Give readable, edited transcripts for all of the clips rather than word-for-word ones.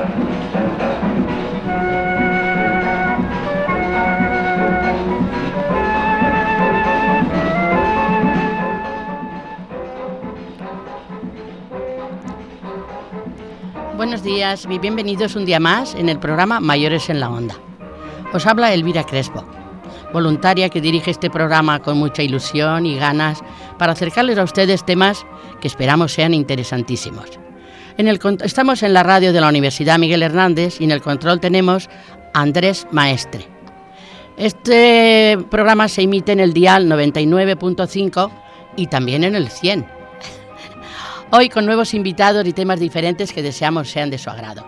Buenos días y bienvenidos un día más en el programa Mayores en la Onda. Os habla Elvira Crespo, voluntaria que dirige este programa con mucha ilusión y ganas para acercarles a ustedes temas que esperamos sean interesantísimos. Estamos en la radio de la Universidad Miguel Hernández y en el control tenemos a Andrés Maestre. Este programa se emite en el dial 99.5 y también en el 100. Hoy con nuevos invitados y temas diferentes que deseamos sean de su agrado.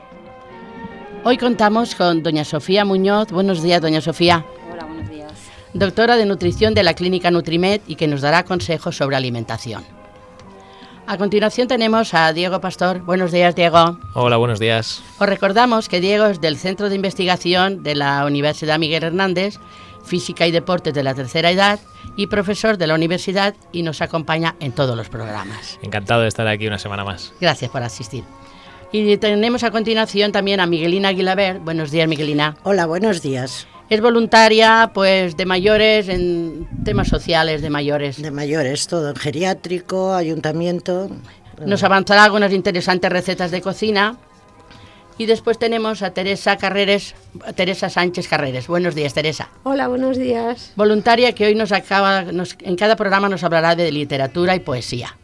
Hoy contamos con doña Sofía Muñoz. Buenos días, doña Sofía. Hola, buenos días. Doctora de nutrición de la clínica Nutrimed y que nos dará consejos sobre alimentación. A continuación tenemos a Diego Pastor. Buenos días, Diego. Hola, buenos días. Os recordamos que Diego es del Centro de Investigación de la Universidad Miguel Hernández, Física y Deportes de la Tercera Edad y profesor de la universidad y nos acompaña en todos los programas. Encantado de estar aquí una semana más. Gracias por asistir. Y tenemos a continuación también a Miguelina Aguilaber. Buenos días, Miguelina. Hola, buenos días. Es voluntaria, pues, de mayores, en temas sociales de mayores. De mayores, todo, en geriátrico, ayuntamiento. Nos avanzará algunas interesantes recetas de cocina. Y después tenemos a Teresa Sánchez Carreres. Buenos días, Teresa. Hola, buenos días. Voluntaria que hoy en cada programa nos hablará de literatura y poesía.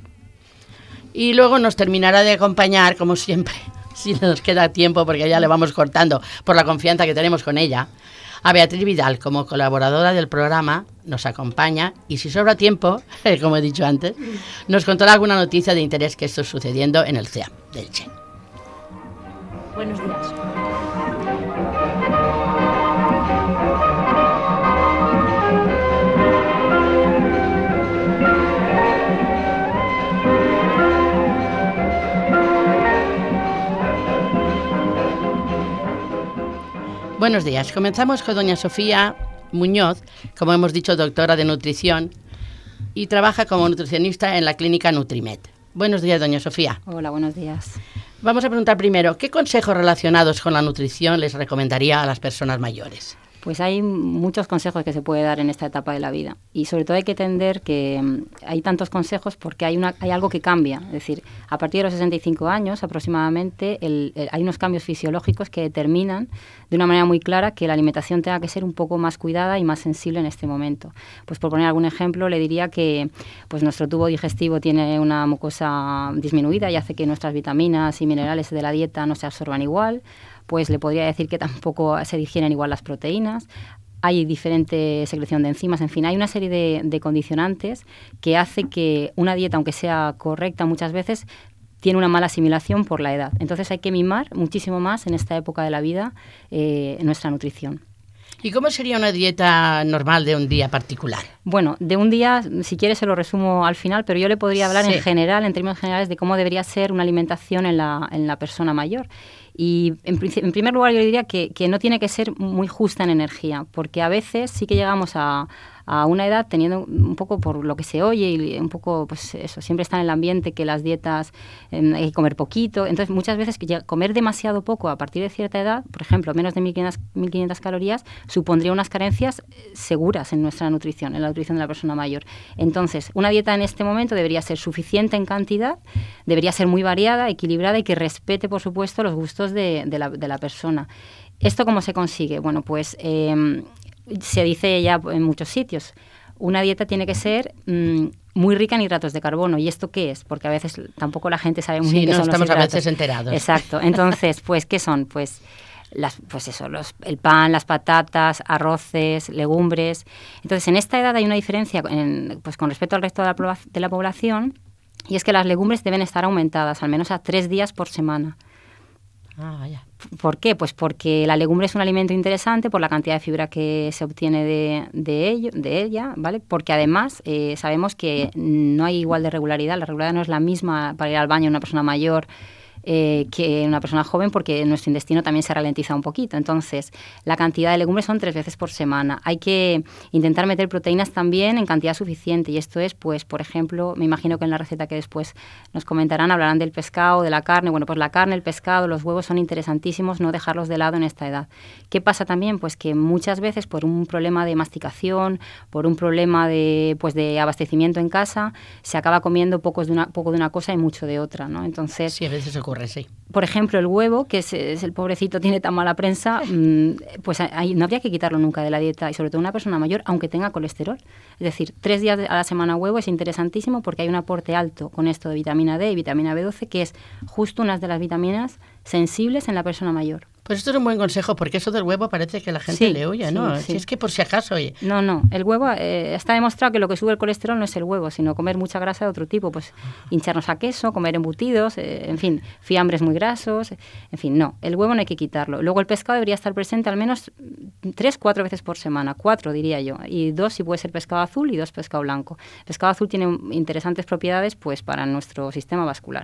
Y luego nos terminará de acompañar, como siempre, si nos queda tiempo, porque ya le vamos cortando por la confianza que tenemos con ella, a Beatriz Vidal, como colaboradora del programa, nos acompaña y si sobra tiempo, como he dicho antes, nos contará alguna noticia de interés que está sucediendo en el CEAM de Elche. Buenos días. Buenos días. Comenzamos con doña Sofía Muñoz, como hemos dicho, doctora de nutrición y trabaja como nutricionista en la clínica Nutrimed. Buenos días, doña Sofía. Hola, buenos días. Vamos a preguntar primero, ¿qué consejos relacionados con la nutrición les recomendaría a las personas mayores? Pues hay muchos consejos que se puede dar en esta etapa de la vida y sobre todo hay que entender que hay tantos consejos porque hay algo que cambia. Es decir, a partir de los 65 años aproximadamente hay unos cambios fisiológicos que determinan de una manera muy clara que la alimentación tenga que ser un poco más cuidada y más sensible en este momento. Pues por poner algún ejemplo, le diría que pues nuestro tubo digestivo tiene una mucosa disminuida y hace que nuestras vitaminas y minerales de la dieta no se absorban igual. Pues le podría decir que tampoco se digieren igual las proteínas, hay diferente secreción de enzimas, en fin, hay una serie de condicionantes que hace que una dieta, aunque sea correcta muchas veces, tiene una mala asimilación por la edad. Entonces hay que mimar muchísimo más en esta época de la vida nuestra nutrición. ¿Y cómo sería una dieta normal de un día particular? Bueno, de un día, si quieres se lo resumo al final, pero yo le podría hablar en general, en términos generales, de cómo debería ser una alimentación en la persona mayor. Y en primer lugar yo diría que no tiene que ser muy justa en energía, porque a veces sí que llegamos a una edad teniendo un poco por lo que se oye y un poco, pues eso, siempre está en el ambiente que las dietas hay que comer poquito. Entonces muchas veces comer demasiado poco a partir de cierta edad, por ejemplo, menos de 1.500 calorías, supondría unas carencias seguras en nuestra nutrición, en la nutrición de la persona mayor. Entonces, una dieta en este momento debería ser suficiente en cantidad, debería ser muy variada, equilibrada y que respete, por supuesto, los gustos de la persona. ¿Esto cómo se consigue? Bueno, pues se dice ya en muchos sitios, una dieta tiene que ser muy rica en hidratos de carbono. ¿Y esto qué es? Porque a veces tampoco la gente sabe muy bien qué son los hidratos. Sí, no estamos a veces enterados. Exacto. Entonces, pues, ¿qué son? Pues el pan, las patatas, arroces, legumbres. Entonces, en esta edad hay una diferencia pues con respecto al resto de la población, y es que las legumbres deben estar aumentadas al menos a 3 días por semana. Ah, vaya. ¿Por qué? Pues porque la legumbre es un alimento interesante por la cantidad de fibra que se obtiene de ella, ¿vale? Porque además sabemos que no hay igual de regularidad. La regularidad no es la misma para ir al baño una persona mayor que una persona joven, porque nuestro intestino también se ralentiza un poquito. Entonces, la cantidad de legumbres son 3 veces por semana. Hay que intentar meter proteínas también en cantidad suficiente, y esto es, pues, por ejemplo, me imagino que en la receta que después nos comentarán hablarán del pescado, de la carne. Bueno, pues la carne, el pescado, los huevos son interesantísimos, no dejarlos de lado en esta edad. ¿Qué pasa también? Pues que muchas veces por un problema de masticación, por un problema de abastecimiento en casa, se acaba comiendo poco de una cosa y mucho de otra, ¿no? Entonces, sí, a veces ocurre, sí. Por ejemplo, el huevo, que es el pobrecito, tiene tan mala prensa, pues no habría que quitarlo nunca de la dieta, y sobre todo una persona mayor, aunque tenga colesterol. Es decir, 3 días a la semana huevo es interesantísimo porque hay un aporte alto con esto de vitamina D y vitamina B12, que es justo una de las vitaminas sensibles en la persona mayor. Pues esto es un buen consejo, porque eso del huevo parece que la gente le huye, ¿no? Sí. Si es que por si acaso, oye. No, el huevo, está demostrado que lo que sube el colesterol no es el huevo, sino comer mucha grasa de otro tipo, pues hincharnos a queso, comer embutidos, en fin, fiambres muy grasos, en fin, no, el huevo no hay que quitarlo. Luego el pescado debería estar presente al menos 3-4 veces por semana, 4 diría yo, y 2 si puede ser pescado azul y 2 pescado blanco. El pescado azul tiene interesantes propiedades, pues, para nuestro sistema vascular.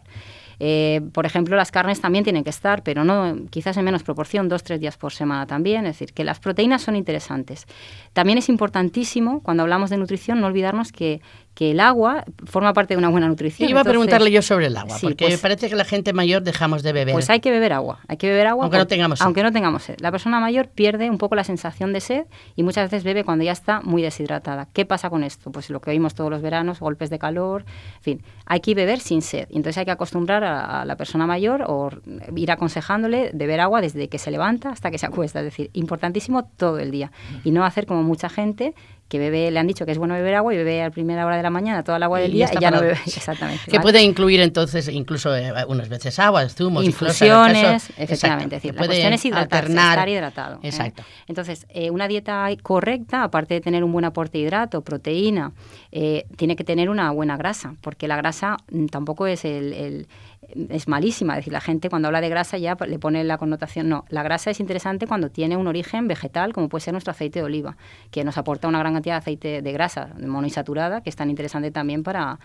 Por ejemplo, las carnes también tienen que estar, pero no, quizás en menos proporción, 2-3 días por semana también. Es decir, que las proteínas son interesantes. También es importantísimo, cuando hablamos de nutrición, no olvidarnos que el agua forma parte de una buena nutrición. Iba a preguntarle yo sobre el agua, sí, porque pues, parece que la gente mayor dejamos de beber. Pues hay que beber agua aunque no tengamos sed. La persona mayor pierde un poco la sensación de sed y muchas veces bebe cuando ya está muy deshidratada. ¿Qué pasa con esto? Pues lo que oímos todos los veranos, golpes de calor, en fin, hay que beber sin sed. Entonces hay que acostumbrar a la persona mayor o ir aconsejándole beber agua desde que se levanta hasta que se acuesta. Es decir, importantísimo todo el día y no hacer como mucha gente que bebe, le han dicho que es bueno beber agua y bebe a primera hora de la mañana toda el agua del día y ya no bebe. Exactamente. Que puede incluir entonces incluso unas veces agua, zumos, infusiones, efectivamente. Es decir, la cuestión es hidratarse, alternar, estar hidratado. Exacto. Entonces, una dieta correcta, aparte de tener un buen aporte de hidrato, proteína, tiene que tener una buena grasa, porque la grasa tampoco es es malísima. Es decir, la gente cuando habla de grasa ya le pone la connotación. No, la grasa es interesante cuando tiene un origen vegetal, como puede ser nuestro aceite de oliva, que nos aporta una gran cantidad de aceite de grasa monoinsaturada, que es tan interesante también para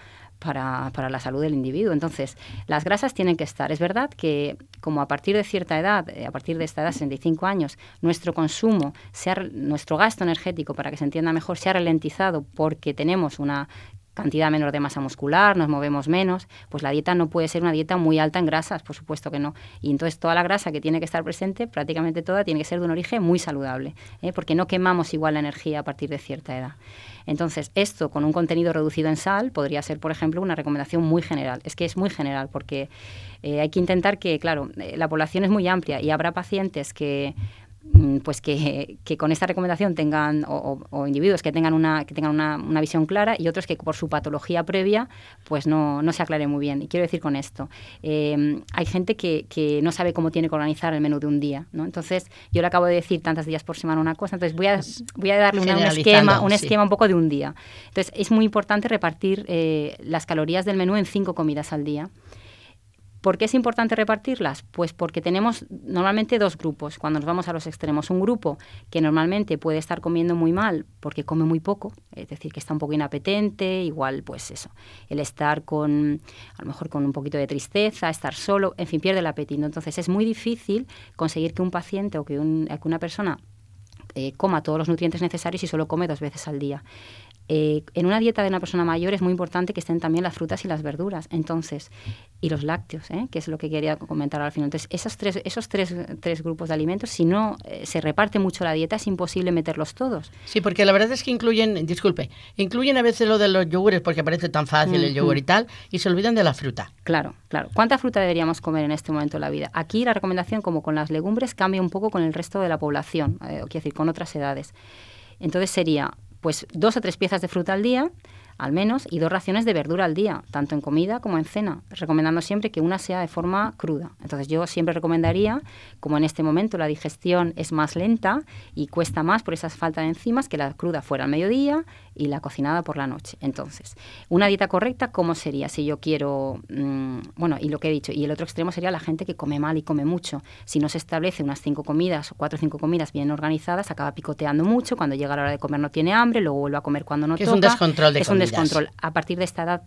la salud del individuo. Entonces, las grasas tienen que estar. Es verdad que como a partir de cierta edad, a partir de esta edad, 65 años, nuestro consumo, nuestro gasto energético, para que se entienda mejor, se ha ralentizado porque tenemos una cantidad menor de masa muscular, nos movemos menos, pues la dieta no puede ser una dieta muy alta en grasas, por supuesto que no. Y entonces toda la grasa que tiene que estar presente, prácticamente toda, tiene que ser de un origen muy saludable, porque no quemamos igual la energía a partir de cierta edad. Entonces, esto con un contenido reducido en sal podría ser, por ejemplo, una recomendación muy general. Es que es muy general porque hay que intentar que, claro, la población es muy amplia y habrá pacientes que con esta recomendación tengan o individuos que tengan una visión clara y otros que por su patología previa pues no se aclare muy bien. Y quiero decir con esto, hay gente que no sabe cómo tiene que organizar el menú de un día, ¿no? Entonces yo le acabo de decir tantos días por semana una cosa, entonces voy a darle un esquema un poco de un día. Entonces es muy importante repartir las calorías del menú en 5 comidas al día. ¿Por qué es importante repartirlas? Pues porque tenemos normalmente 2 grupos cuando nos vamos a los extremos. Un grupo que normalmente puede estar comiendo muy mal porque come muy poco, es decir, que está un poco inapetente, igual pues eso, el estar a lo mejor con un poquito de tristeza, estar solo, en fin, pierde el apetito. Entonces es muy difícil conseguir que un paciente o que una persona coma todos los nutrientes necesarios y solo come 2 veces al día. En una dieta de una persona mayor es muy importante que estén también las frutas y las verduras, entonces, y los lácteos, que es lo que quería comentar al final. Entonces, esos tres grupos de alimentos, si no se reparte mucho la dieta, es imposible meterlos todos. Sí, porque la verdad es que incluyen a veces lo de los yogures, porque parece tan fácil el yogur y tal, y se olvidan de la fruta. Claro. ¿Cuánta fruta deberíamos comer en este momento de la vida? Aquí la recomendación, como con las legumbres, cambia un poco con el resto de la población, quiero decir, con otras edades. Entonces sería pues 2 o 3 piezas de fruta al día, al menos, y 2 raciones de verdura al día, tanto en comida como en cena, recomendando siempre que una sea de forma cruda. Entonces yo siempre recomendaría, como en este momento la digestión es más lenta y cuesta más por esa falta de enzimas, que la cruda fuera al mediodía y la cocinada por la noche. Entonces, una dieta correcta, ¿cómo sería? Si yo quiero, y lo que he dicho, y el otro extremo sería la gente que come mal y come mucho. Si no se establece unas 5 comidas o 4 o 5 comidas bien organizadas, acaba picoteando mucho, cuando llega la hora de comer no tiene hambre, luego vuelve a comer cuando no toca. Es un descontrol de comidas. Descontrol. A partir de esta edad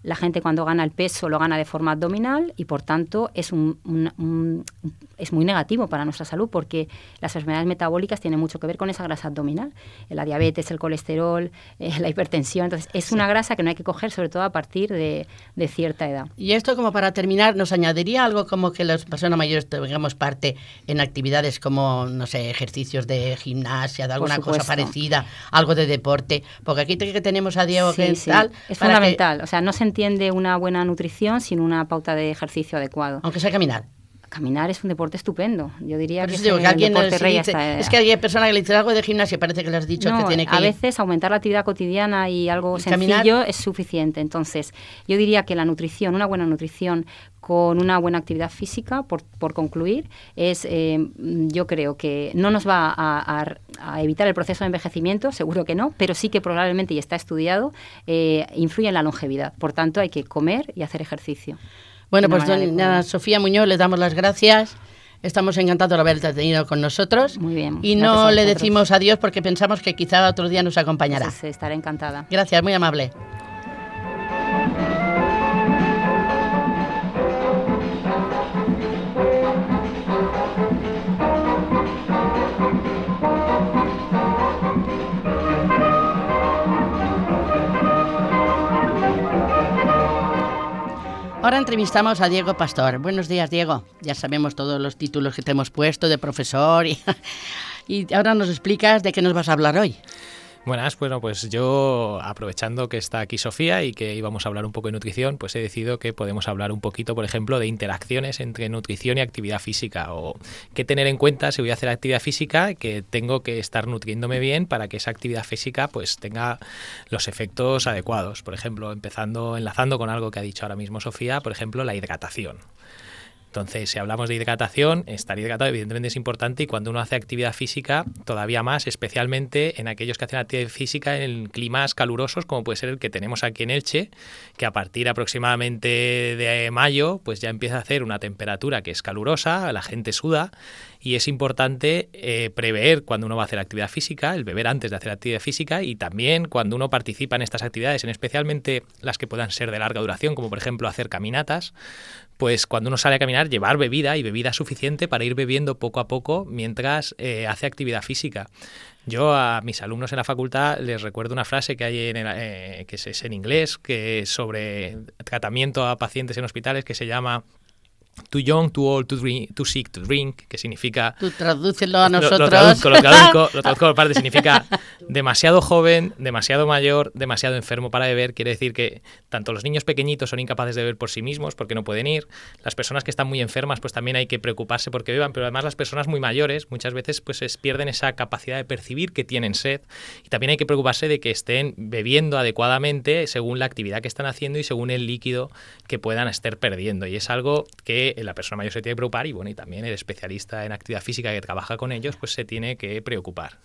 La gente cuando gana el peso lo gana de forma abdominal y por tanto es es muy negativo para nuestra salud porque las enfermedades metabólicas tienen mucho que ver con esa grasa abdominal. La diabetes, el colesterol, la hipertensión. Entonces es una grasa que no hay que coger, sobre todo a partir de cierta edad. Y esto, como para terminar, ¿nos añadiría algo como que las personas mayores tengamos parte en actividades como, no sé, ejercicios de gimnasia, de alguna cosa parecida, algo de deporte? Porque aquí que tenemos a Diego tal... Es fundamental. O sea, no se entiende una buena nutrición sin una pauta de ejercicio adecuado. Aunque sea caminar. Caminar es un deporte estupendo. Yo diría que es el deporte rey. Es que hay personas que le dicen algo de gimnasia, parece que le has dicho que tiene que... A veces aumentar la actividad cotidiana y algo sencillo es suficiente. Entonces, yo diría que la nutrición, una buena nutrición con una buena actividad física, por concluir, yo creo que no nos va a evitar el proceso de envejecimiento, seguro que no, pero sí que probablemente, y está estudiado, influye en la longevidad. Por tanto, hay que comer y hacer ejercicio. Bueno, pues doña Sofía Muñoz, le damos las gracias. Estamos encantados de haberte tenido con nosotros. Muy bien. Y no le decimos adiós porque pensamos que quizá otro día nos acompañará. Sí, estaré encantada. Gracias, muy amable. Ahora entrevistamos a Diego Pastor. Buenos días, Diego. Ya sabemos todos los títulos que te hemos puesto de profesor y ahora nos explicas de qué nos vas a hablar hoy. Buenas, bueno, pues yo, aprovechando que está aquí Sofía y que íbamos a hablar un poco de nutrición, pues he decidido que podemos hablar un poquito, por ejemplo, de interacciones entre nutrición y actividad física, o qué tener en cuenta si voy a hacer actividad física, que tengo que estar nutriéndome bien para que esa actividad física pues tenga los efectos adecuados. Por ejemplo, enlazando con algo que ha dicho ahora mismo Sofía, por ejemplo, la hidratación. Entonces, si hablamos de hidratación, estar hidratado evidentemente es importante y cuando uno hace actividad física, todavía más, especialmente en aquellos que hacen actividad física en climas calurosos, como puede ser el que tenemos aquí en Elche, que a partir aproximadamente de mayo, pues ya empieza a hacer una temperatura que es calurosa, la gente suda y es importante prever cuando uno va a hacer actividad física, el beber antes de hacer actividad física y también cuando uno participa en estas actividades, en especialmente las que puedan ser de larga duración, como por ejemplo hacer caminatas, pues cuando uno sale a caminar, llevar bebida y bebida suficiente para ir bebiendo poco a poco mientras hace actividad física. Yo a mis alumnos en la facultad les recuerdo una frase que hay que es en inglés, que es sobre tratamiento a pacientes en hospitales, que se llama Too young, too old, too sick to drink, que significa... Tú tradúcelo a nosotros. Lo traduzco por parte, significa demasiado joven, demasiado mayor, demasiado enfermo para beber. Quiere decir que tanto los niños pequeñitos son incapaces de beber por sí mismos porque no pueden ir. Las personas que están muy enfermas pues también hay que preocuparse porque beban, pero además las personas muy mayores muchas veces pues pierden esa capacidad de percibir que tienen sed y también hay que preocuparse de que estén bebiendo adecuadamente según la actividad que están haciendo y según el líquido que puedan estar perdiendo. Y es algo que la persona mayor se tiene que preocupar y bueno, y también el especialista en actividad física que trabaja con ellos pues se tiene que preocupar.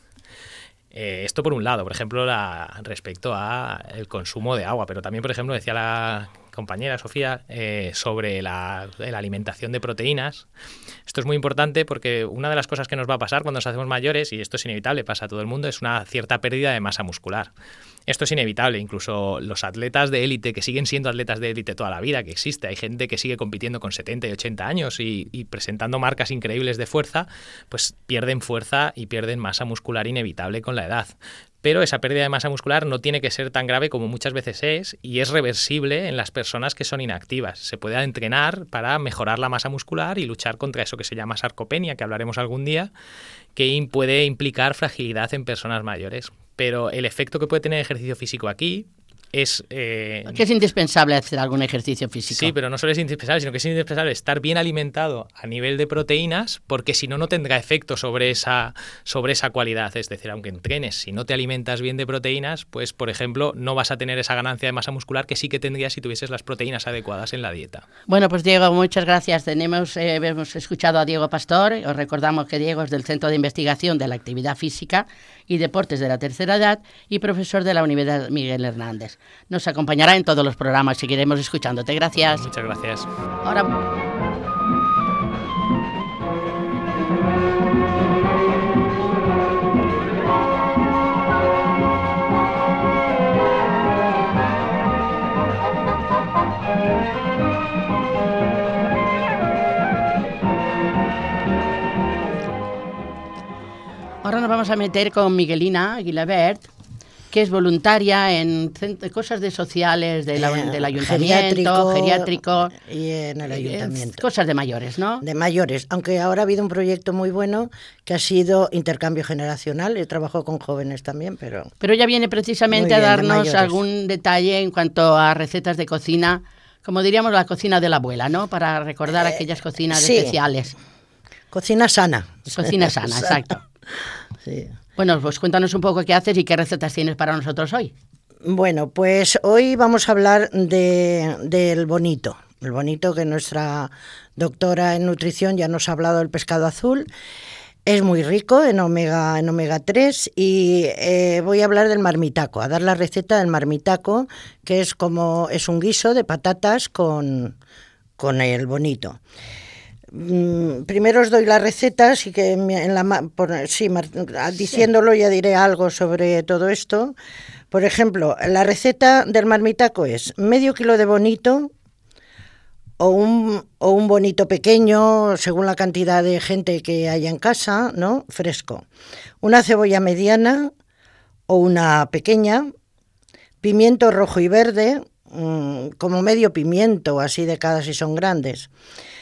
Esto por un lado, por ejemplo, respecto a el consumo de agua, pero también, por ejemplo, decía la compañera Sofía sobre la alimentación de proteínas. Esto es muy importante porque una de las cosas que nos va a pasar cuando nos hacemos mayores, y esto es inevitable, pasa a todo el mundo, es una cierta pérdida de masa muscular. Esto es inevitable, incluso los atletas de élite, que siguen siendo atletas de élite toda la vida, que existe, hay gente que sigue compitiendo con 70 y 80 años y presentando marcas increíbles de fuerza, pues pierden fuerza y pierden masa muscular inevitable con la edad. Pero esa pérdida de masa muscular no tiene que ser tan grave como muchas veces es y es reversible en las personas que son inactivas. Se puede entrenar para mejorar la masa muscular y luchar contra eso que se llama sarcopenia, que hablaremos algún día, que puede implicar fragilidad en personas mayores. Pero el efecto que puede tener el ejercicio físico aquí es... que es indispensable hacer algún ejercicio físico. Sí, pero no solo es indispensable, sino que es indispensable estar bien alimentado a nivel de proteínas, porque si no, no tendrá efecto sobre esa cualidad. Es decir, aunque entrenes, si no te alimentas bien de proteínas, pues, por ejemplo, no vas a tener esa ganancia de masa muscular que sí que tendrías si tuvieses las proteínas adecuadas en la dieta. Bueno, pues Diego, muchas gracias. Hemos escuchado a Diego Pastor. Os recordamos que Diego es del Centro de Investigación de la Actividad Física y Deportes de la Tercera Edad y profesor de la Universidad Miguel Hernández. Nos acompañará en todos los programas, seguiremos escuchándote. Gracias. Muchas gracias. Ahora... Ahora nos vamos a meter con Miguelina Guilabert, que es voluntaria en cosas de sociales del ayuntamiento, geriátrico. Y en el ayuntamiento. Cosas de mayores, ¿no? De mayores, aunque ahora ha habido un proyecto muy bueno que ha sido intercambio generacional. He trabajado con jóvenes también, pero... Pero ella viene precisamente a darnos algún detalle en cuanto a recetas de cocina, como diríamos la cocina de la abuela, ¿no? Para recordar aquellas cocinas especiales. Cocina sana. Cocina sana, exacto. Sí. Bueno, pues cuéntanos un poco qué haces y qué recetas tienes para nosotros hoy. Bueno, pues hoy vamos a hablar del bonito. El bonito, que nuestra doctora en nutrición ya nos ha hablado del pescado azul. Es muy rico en omega 3 y voy a hablar del marmitaco, a dar la receta del marmitaco, que es un guiso de patatas con el bonito. Primero os doy la receta, así que diciéndolo ya diré algo sobre todo esto. Por ejemplo, la receta del marmitaco es medio kilo de bonito o un bonito pequeño, según la cantidad de gente que haya en casa, ¿no? Fresco. Una cebolla mediana o una pequeña, pimiento rojo y verde, como medio pimiento, así de cada si son grandes.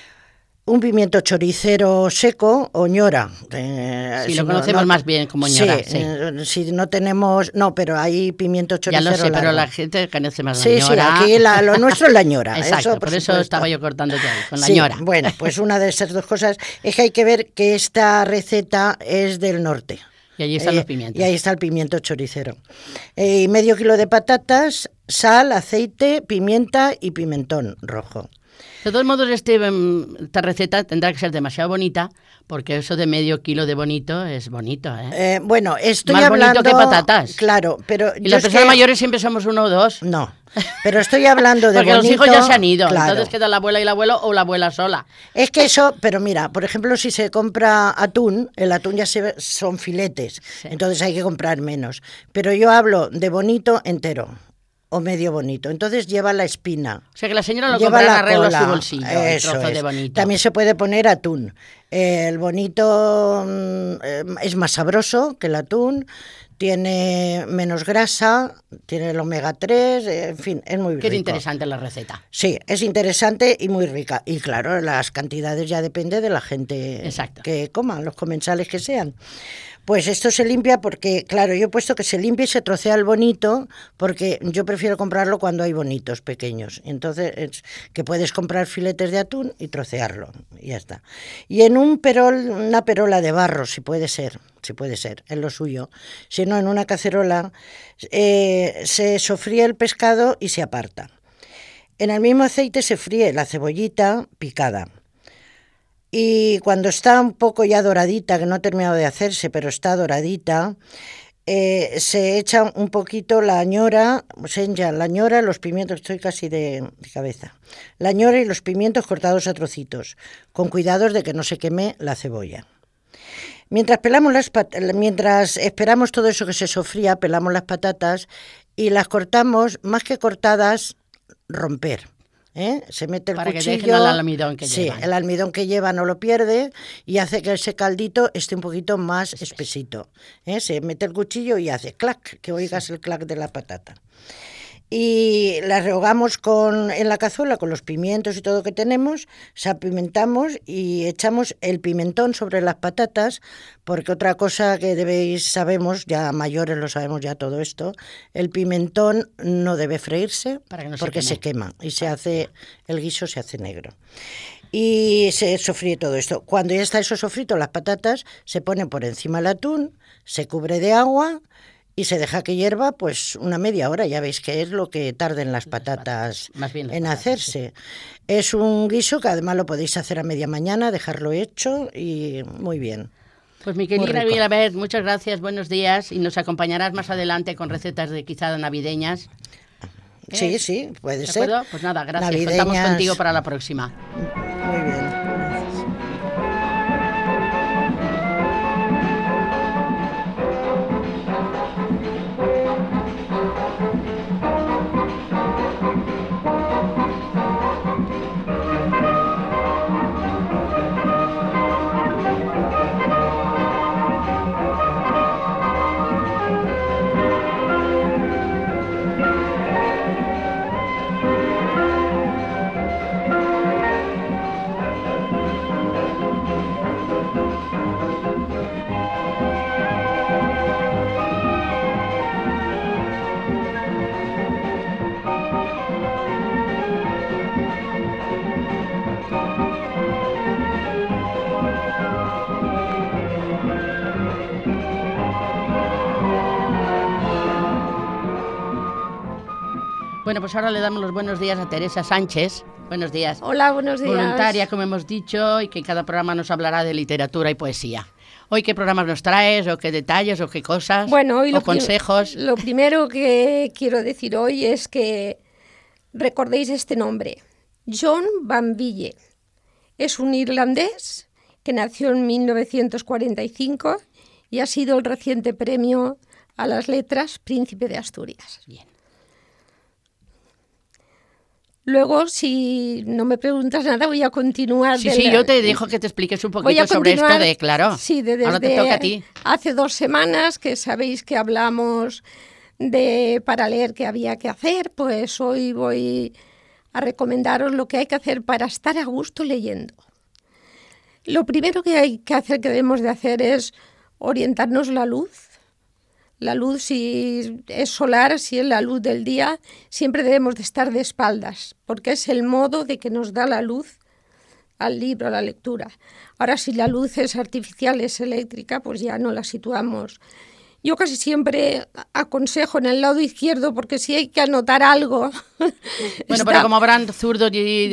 Un pimiento choricero seco o ñora. Sí, lo conocemos más bien como ñora. Sí, si no tenemos... No, pero hay pimiento choricero ya lo sé, largo. Pero la gente conoce más la ñora. Sí, aquí lo nuestro es la ñora. Exacto, por eso estaba yo cortándote ahí, con la ñora. Bueno, pues una de esas dos cosas es que hay que ver que esta receta es del norte. Y allí están los pimientos. Y ahí está el pimiento choricero. Medio kilo de patatas, sal, aceite, pimienta y pimentón rojo. De todos modos, esta receta tendrá que ser demasiado bonita, porque eso de medio kilo de bonito es bonito, ¿eh? Bueno, estoy más hablando... bonito que patatas. Claro, pero... Y las personas mayores siempre somos uno o dos. No, pero estoy hablando de porque bonito... los hijos ya se han ido, claro. Entonces queda la abuela y el abuelo o la abuela sola. Es que eso, pero mira, por ejemplo, si se compra atún, el atún ya son filetes, sí. Entonces hay que comprar menos. Pero yo hablo de bonito entero. O medio bonito, entonces lleva la espina. O sea que la señora lo compra en arreglo a su bolsillo, eso el trozo es. De bonito. También se puede poner atún. El bonito es más sabroso que el atún, tiene menos grasa, tiene el omega 3, en fin, es muy rico. Qué interesante la receta. Sí, es interesante y muy rica. Y claro, las cantidades ya depende de la gente que coman, los comensales que sean. Pues esto se limpia porque, claro, yo he puesto que se limpia y se trocea el bonito, porque yo prefiero comprarlo cuando hay bonitos pequeños. Entonces, que puedes comprar filetes de atún y trocearlo, y ya está. Y en una perola de barro, si puede ser, es lo suyo. Si no, en una cacerola, se sofríe el pescado y se aparta. En el mismo aceite se fríe la cebollita picada. Y cuando está un poco ya doradita, que no ha terminado de hacerse, pero está doradita, se echa un poquito la ñora, los pimientos, estoy casi de cabeza, la ñora y los pimientos cortados a trocitos, con cuidados de que no se queme la cebolla. Mientras esperamos todo eso que se sofría, pelamos las patatas y las cortamos, más que cortadas, romper. Se mete el para cuchillo, que dejen el almidón que llevan. Sí, el almidón que lleva no lo pierde y hace que ese caldito esté un poquito más espesito. Se mete el cuchillo y hace clac, que oigas el clac de la patata. Y la rehogamos en la cazuela con los pimientos y todo que tenemos, salpimentamos y echamos el pimentón sobre las patatas, porque otra cosa que sabemos, ya mayores lo sabemos ya todo esto, el pimentón no debe freírse porque se quema y el guiso se hace negro. Y se sofríe todo esto. Cuando ya está eso sofrito, las patatas se ponen por encima el atún, se cubre de agua y se deja que hierva pues una media hora. Ya veis que es lo que tarden las patatas en hacerse. Sí. Es un guiso que además lo podéis hacer a media mañana, dejarlo hecho y muy bien. Pues Miguelina Guilabert, muchas gracias, buenos días, y nos acompañarás más adelante con recetas de quizá navideñas. Sí, puede ser. Pues nada, gracias, navideñas. Contamos contigo para la próxima. Muy bien. Bueno, pues ahora le damos los buenos días a Teresa Sánchez. Buenos días. Hola, buenos días. Voluntaria, como hemos dicho, y que en cada programa nos hablará de literatura y poesía. Hoy, ¿qué programas nos traes, o qué detalles, o qué cosas, bueno, hoy o consejos? Lo primero que quiero decir hoy es que recordéis este nombre. John Banville. Es un irlandés que nació en 1945 y ha sido el reciente premio a las letras Príncipe de Asturias. Bien. Luego, si no me preguntas nada, voy a continuar. Sí, yo te dejo que te expliques un poquito sobre esto de, claro, sí, ahora te toca a ti. Hace 2 semanas que sabéis que hablamos para leer qué había que hacer, pues hoy voy a recomendaros lo que hay que hacer para estar a gusto leyendo. Lo primero que hay que hacer, que debemos de hacer, es orientarnos la luz. La luz, si es solar, si es la luz del día, siempre debemos de estar de espaldas, porque es el modo de que nos da la luz al libro, a la lectura. Ahora, si la luz es artificial, es eléctrica, pues ya no la situamos. Yo casi siempre aconsejo en el lado izquierdo, porque si hay que anotar algo... Bueno, pero como habrán zurdos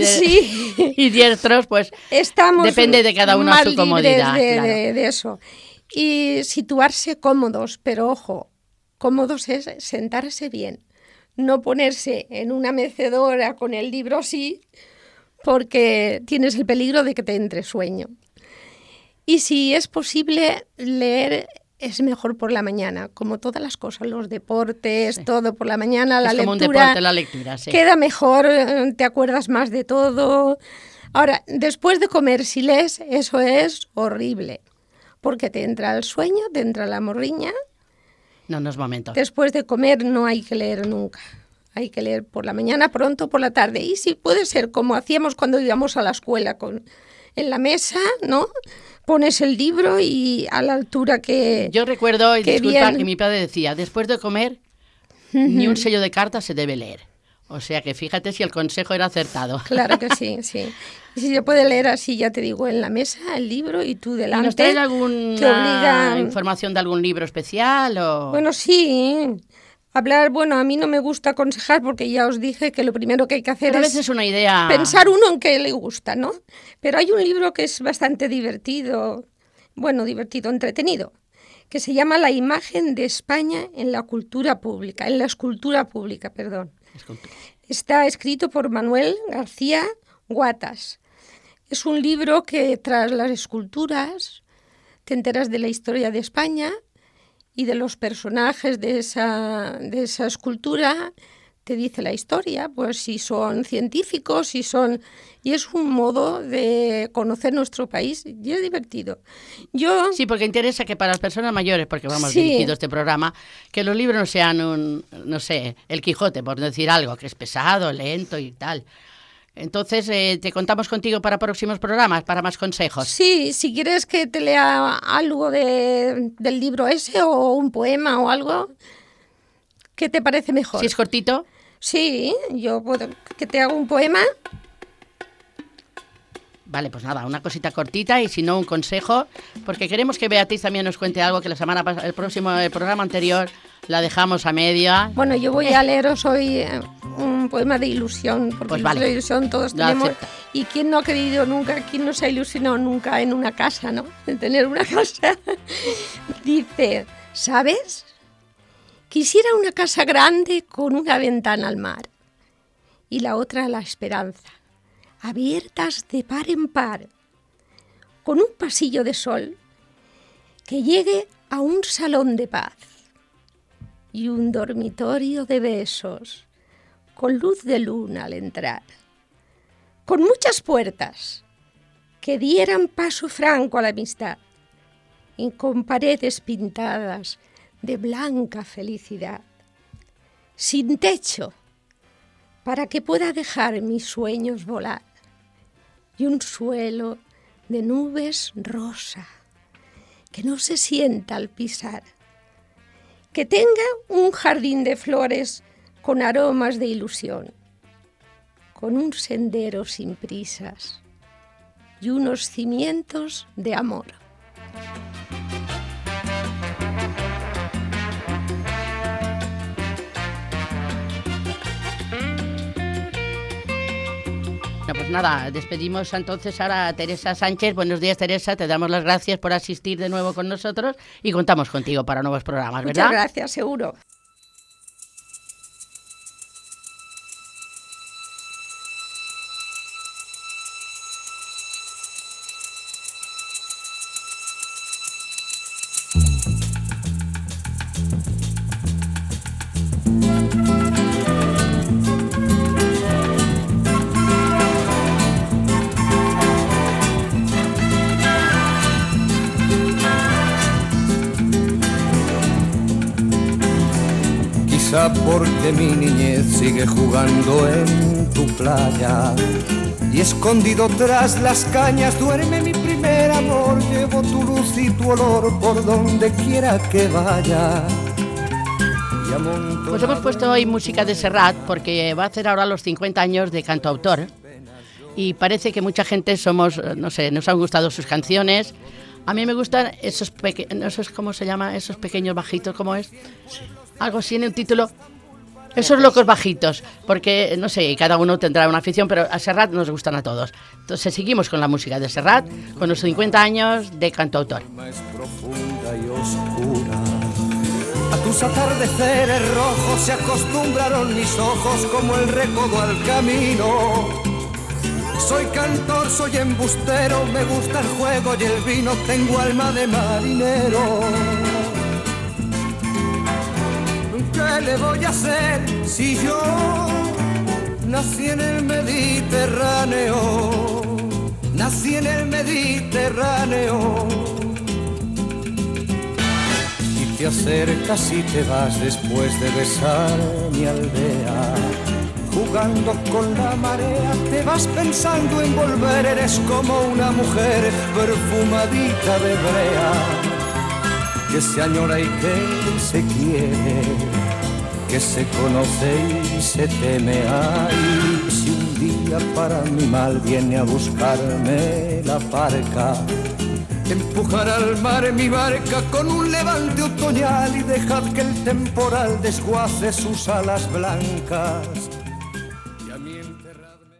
y diestros, pues depende de cada uno a su comodidad. De eso. Y situarse cómodos, pero ojo, cómodos es sentarse bien, no ponerse en una mecedora con el libro así, porque tienes el peligro de que te entre sueño. Y si es posible, leer es mejor por la mañana, como todas las cosas, los deportes, todo por la mañana, la lectura. Es como un deporte la lectura, sí. Queda mejor, te acuerdas más de todo. Ahora, después de comer, si lees, eso es horrible. Porque te entra el sueño, te entra la morriña. No es momento. Después de comer no hay que leer nunca. Hay que leer por la mañana, pronto, por la tarde. Y si puede ser como hacíamos cuando íbamos a la escuela, en la mesa, ¿no? Pones el libro y a la altura que... Yo recuerdo, y disculpa, que mi padre decía, después de comer, ni un sello de carta se debe leer. O sea que fíjate si el consejo era acertado. Claro que sí, sí. Y si se puede leer así, ya te digo, en la mesa, el libro y tú delante. ¿Y nos traes alguna información de algún libro especial? O... Bueno, sí. A mí no me gusta aconsejar porque ya os dije que lo primero que hay que hacer Pero a veces es una idea... pensar uno en qué le gusta, ¿no? Pero hay un libro que es bastante divertido, entretenido, que se llama La imagen de España en la escultura pública. Está escrito por Manuel García Guatas. Es un libro que tras las esculturas te enteras de la historia de España y de los personajes de esa escultura, te dice la historia, pues si son científicos, y es un modo de conocer nuestro país y es divertido. Sí, porque interesa que para las personas mayores, porque vamos dirigido este programa, que los libros no sean el Quijote, por decir algo, que es pesado, lento y tal. Entonces, ¿te contamos contigo para próximos programas, para más consejos? Sí, si quieres que te lea algo del libro ese o un poema o algo, ¿qué te parece mejor? Si es cortito. Sí, yo puedo que te haga un poema. Vale, pues nada, una cosita cortita y si no un consejo, porque queremos que Beatriz también nos cuente algo que la semana pasada, el programa anterior la dejamos a media. Bueno, yo voy a leeros hoy un poema de ilusión, porque pues vale. La ilusión todos tenemos. Y quién no ha querido nunca, quién no se ha ilusionado nunca en una casa, ¿no? En tener una casa. Dice, ¿sabes? Quisiera una casa grande con una ventana al mar y la otra a la esperanza, abiertas de par en par, con un pasillo de sol que llegue a un salón de paz y un dormitorio de besos con luz de luna al entrar, con muchas puertas que dieran paso franco a la amistad y con paredes pintadas de blanca felicidad, sin techo, para que pueda dejar mis sueños volar, y un suelo de nubes rosa, que no se sienta al pisar, que tenga un jardín de flores con aromas de ilusión, con un sendero sin prisas y unos cimientos de amor. Pues nada, despedimos entonces ahora a Teresa Sánchez. Buenos días, Teresa, te damos las gracias por asistir de nuevo con nosotros y contamos contigo para nuevos programas, ¿verdad? Muchas gracias, seguro. Porque mi niñez sigue jugando en tu playa y escondido tras las cañas duerme mi primer amor. Llevo tu luz y tu olor por donde quiera que vaya. Pues hemos puesto hoy música de Serrat porque va a hacer ahora los 50 años de cantautor y parece que mucha gente somos, no sé, nos han gustado sus canciones. A mí me gustan esos ¿cómo se llama? Esos pequeños bajitos, ¿cómo es? Sí. Algo así en el título. Esos locos bajitos, porque, no sé, cada uno tendrá una afición, pero a Serrat nos gustan a todos. Entonces seguimos con la música de Serrat, con los 50 años de cantautor. Más profunda y oscura. A tus atardeceres rojos se acostumbraron mis ojos como el recodo al camino. Soy cantor, soy embustero, me gusta el juego y el vino, tengo alma de marinero. ¿Qué le voy a hacer si yo nací en el Mediterráneo? Nací en el Mediterráneo. Y te acercas y te vas después de besar mi aldea. Jugando con la marea, te vas pensando en volver. Eres como una mujer perfumadita de brea, que se añora y que se quiere, que se conoce y se teme. Ay, si un día para mi mal viene a buscarme la barca, empujar al mar mi barca con un levante otoñal y dejad que el temporal desguace sus alas blancas. Y a mí enterradme.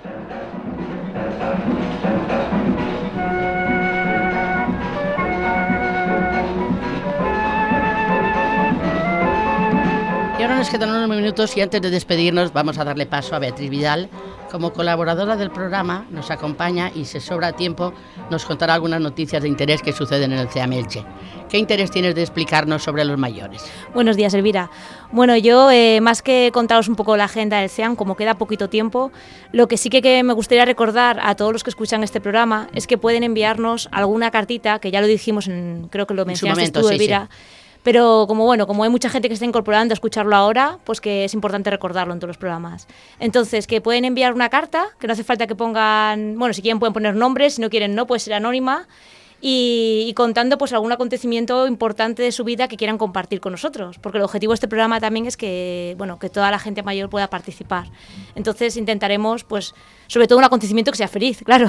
Y ahora nos quedan unos minutos y antes de despedirnos vamos a darle paso a Beatriz Vidal. Como colaboradora del programa nos acompaña y si sobra tiempo nos contará algunas noticias de interés que suceden en el CEAM Elche. ¿Qué interés tienes de explicarnos sobre los mayores? Buenos días, Elvira. Bueno, yo más que contaros un poco la agenda del CEAM, como queda poquito tiempo, lo que sí que me gustaría recordar a todos los que escuchan este programa es que pueden enviarnos alguna cartita, que ya lo dijimos, creo que lo mencionaste tú, Elvira. Sí. Pero como hay mucha gente que está incorporando a escucharlo ahora, pues que es importante recordarlo en todos los programas. Entonces, que pueden enviar una carta, que no hace falta que pongan, bueno, si quieren pueden poner nombres, si no quieren no, puede ser anónima, y contando pues algún acontecimiento importante de su vida que quieran compartir con nosotros, porque el objetivo de este programa también es que, bueno, que toda la gente mayor pueda participar. Entonces intentaremos, pues, sobre todo un acontecimiento que sea feliz, claro.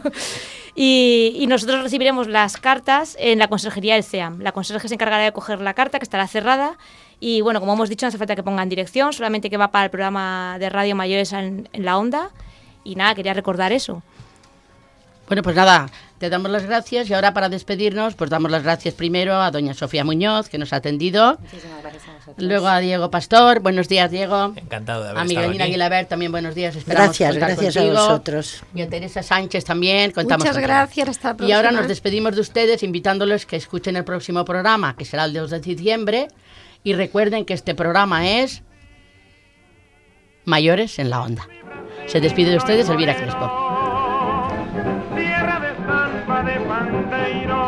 Y nosotros recibiremos las cartas en la conserjería del CEAM. La conserje se encargará de coger la carta, que estará cerrada. Y bueno, como hemos dicho, no hace falta que pongan dirección, solamente que va para el programa de Radio Mayores en la Onda. Y nada, quería recordar eso. Bueno, pues nada, te damos las gracias y ahora para despedirnos, pues damos las gracias primero a doña Sofía Muñoz, que nos ha atendido. Muchísimas gracias a vosotros. Luego a Diego Pastor. Buenos días, Diego. Encantado de haber estado aquí. A Miguelina Aguilaber también, buenos días. Esperamos gracias contigo. A vosotros. Y a Teresa Sánchez también. Contamos muchas gracias, hasta la próxima. Y ahora nos despedimos de ustedes invitándoles que escuchen el próximo programa, que será el 2 de diciembre. Y recuerden que este programa es Mayores en la Onda. Se despide de ustedes Elvira Crespo. De Pampeiro.